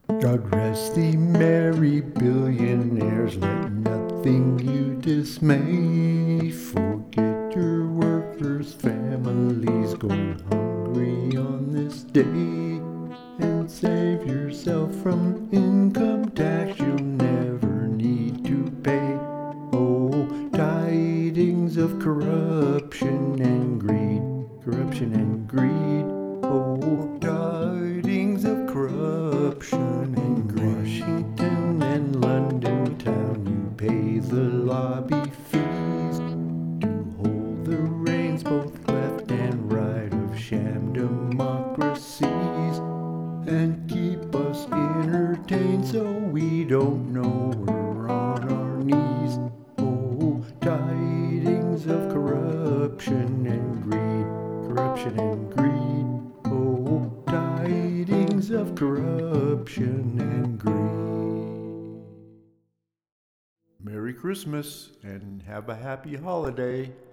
God rest thee, merry billionaires, let nothing you dismay. Forget your workers' families going hungry on this day, and save yourself from income tax you'll never need to pay. Oh, tidings of corruption and greed, corruption and greed. Oh, tidings of corruption and greed. Washington and London town, you pay the lobby fees to hold the reins both left and right of sham democracies, and keep us entertained so we don't know we're on our knees. Oh, tidings of corruption and greed, corruption and greed. Oh, tidings of corruption and greed. Merry Christmas and have a happy holiday.